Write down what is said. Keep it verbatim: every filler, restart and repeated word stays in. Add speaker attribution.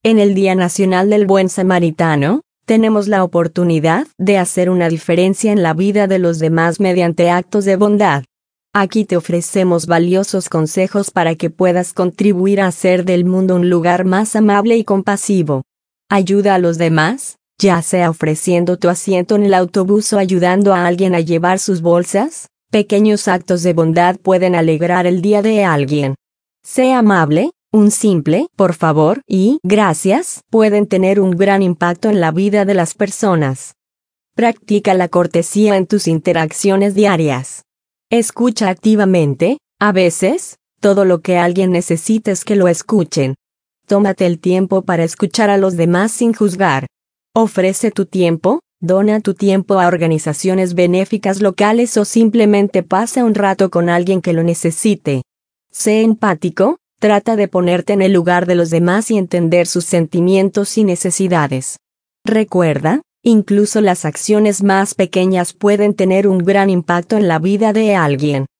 Speaker 1: En el Día Nacional del Buen Samaritano, tenemos la oportunidad de hacer una diferencia en la vida de los demás mediante actos de bondad. Aquí te ofrecemos valiosos consejos para que puedas contribuir a hacer del mundo un lugar más amable y compasivo. Ayuda a los demás, ya sea ofreciendo tu asiento en el autobús o ayudando a alguien a llevar sus bolsas. Pequeños actos de bondad pueden alegrar el día de alguien. Sé amable. Un simple, por favor, y gracias, pueden tener un gran impacto en la vida de las personas. Practica la cortesía en tus interacciones diarias. Escucha activamente. A veces, todo lo que alguien necesita es que lo escuchen. Tómate el tiempo para escuchar a los demás sin juzgar. Ofrece tu tiempo, dona tu tiempo a organizaciones benéficas locales o simplemente pasa un rato con alguien que lo necesite. Sé empático. Trata de ponerte en el lugar de los demás y entender sus sentimientos y necesidades. Recuerda, incluso las acciones más pequeñas pueden tener un gran impacto en la vida de alguien.